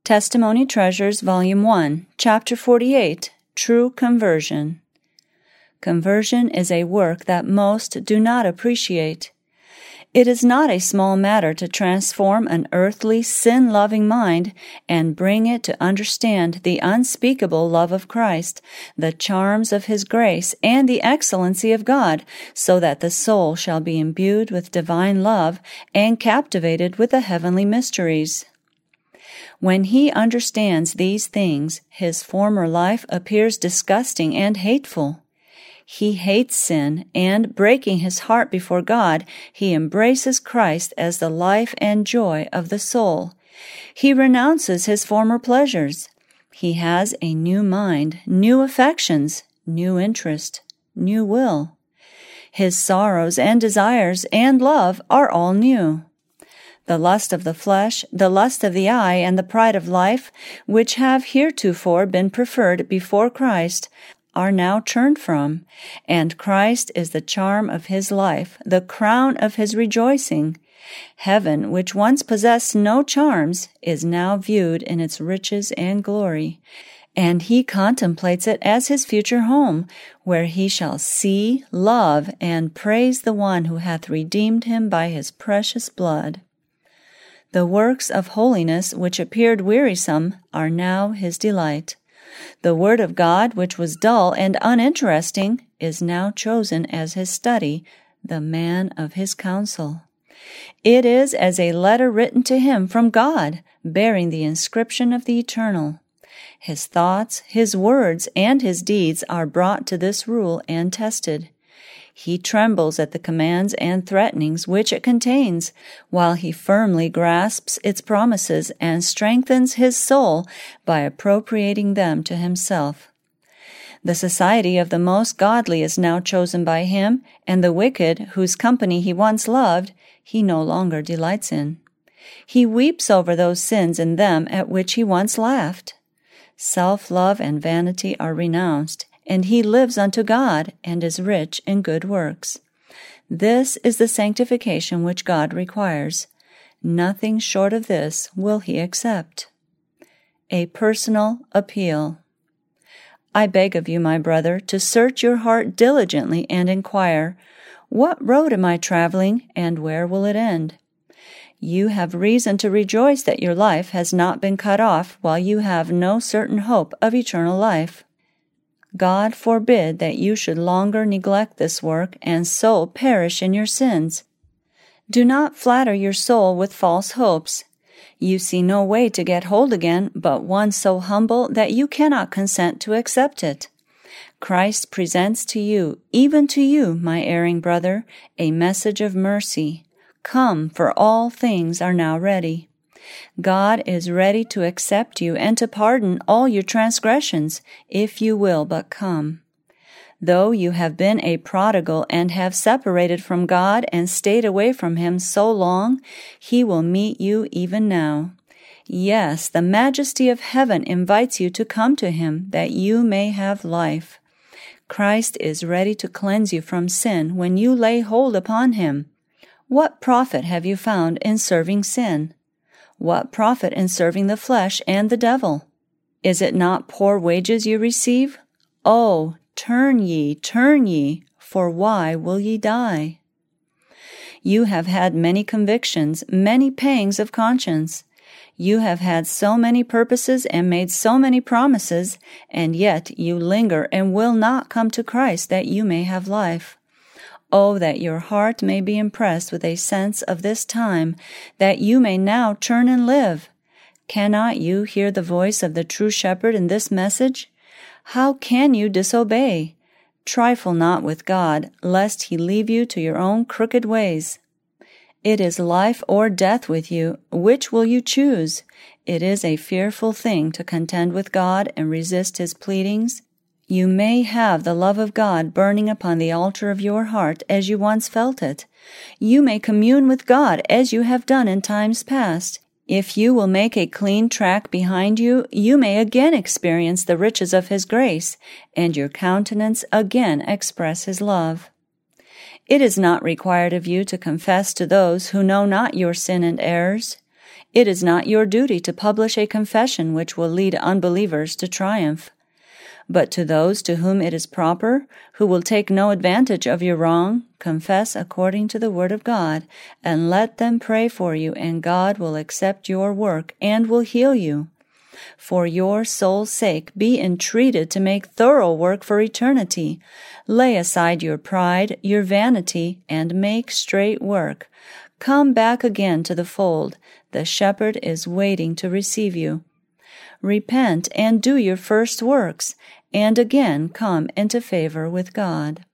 Testimony Treasures, Volume 1, Chapter 48, True Conversion. Conversion is a work that most do not appreciate. It is not a small matter to transform an earthly, sin-loving mind and bring it to understand the unspeakable love of Christ, the charms of His grace, and the excellency of God, so that the soul shall be imbued with divine love and captivated with the heavenly mysteries. When he understands these things, his former life appears disgusting and hateful. He hates sin, and, breaking his heart before God, he embraces Christ as the life and joy of the soul. He renounces his former pleasures. He has a new mind, new affections, new interest, new will. His sorrows and desires and love are all new. The lust of the flesh, the lust of the eye, and the pride of life, which have heretofore been preferred before Christ, are now turned from, and Christ is the charm of his life, the crown of his rejoicing. Heaven, which once possessed no charms, is now viewed in its riches and glory, and he contemplates it as his future home, where he shall see, love, and praise the one who hath redeemed him by his precious blood. The works of holiness which appeared wearisome are now his delight. The word of God, which was dull and uninteresting, is now chosen as his study, the man of his counsel. It is as a letter written to him from God, bearing the inscription of the Eternal. His thoughts, his words, and his deeds are brought to this rule and tested. He trembles at the commands and threatenings which it contains, while he firmly grasps its promises and strengthens his soul by appropriating them to himself. The society of the most godly is now chosen by him, and the wicked, whose company he once loved, he no longer delights in. He weeps over those sins in them at which he once laughed. Self-love and vanity are renounced, and he lives unto God, and is rich in good works. This is the sanctification which God requires. Nothing short of this will he accept. A personal appeal. I beg of you, my brother, to search your heart diligently and inquire, what road am I traveling, and where will it end? You have reason to rejoice that your life has not been cut off while you have no certain hope of eternal life. God forbid that you should longer neglect this work and so perish in your sins. Do not flatter your soul with false hopes. You see no way to get hold again but one so humble that you cannot consent to accept it. Christ presents to you, even to you, my erring brother, a message of mercy. Come, for all things are now ready. God is ready to accept you and to pardon all your transgressions, if you will but come. Though you have been a prodigal and have separated from God and stayed away from Him so long, He will meet you even now. Yes, the majesty of heaven invites you to come to Him, that you may have life. Christ is ready to cleanse you from sin when you lay hold upon Him. What profit have you found in serving sin? What profit in serving the flesh and the devil? Is it not poor wages you receive? Oh, turn ye, for why will ye die? You have had many convictions, many pangs of conscience. You have had so many purposes and made so many promises, and yet you linger and will not come to Christ that you may have life. Oh, that your heart may be impressed with a sense of this time, that you may now turn and live. Cannot you hear the voice of the true shepherd in this message? How can you disobey? Trifle not with God, lest He leave you to your own crooked ways. It is life or death with you. Which will you choose? It is a fearful thing to contend with God and resist His pleadings. You may have the love of God burning upon the altar of your heart as you once felt it. You may commune with God as you have done in times past. If you will make a clean track behind you, you may again experience the riches of His grace, and your countenance again express His love. It is not required of you to confess to those who know not your sin and errors. It is not your duty to publish a confession which will lead unbelievers to triumph. But to those to whom it is proper, who will take no advantage of your wrong, confess according to the word of God, and let them pray for you, and God will accept your work and will heal you. For your soul's sake, be entreated to make thorough work for eternity. Lay aside your pride, your vanity, and make straight work. Come back again to the fold. The shepherd is waiting to receive you. Repent and do your first works, and again come into favor with God.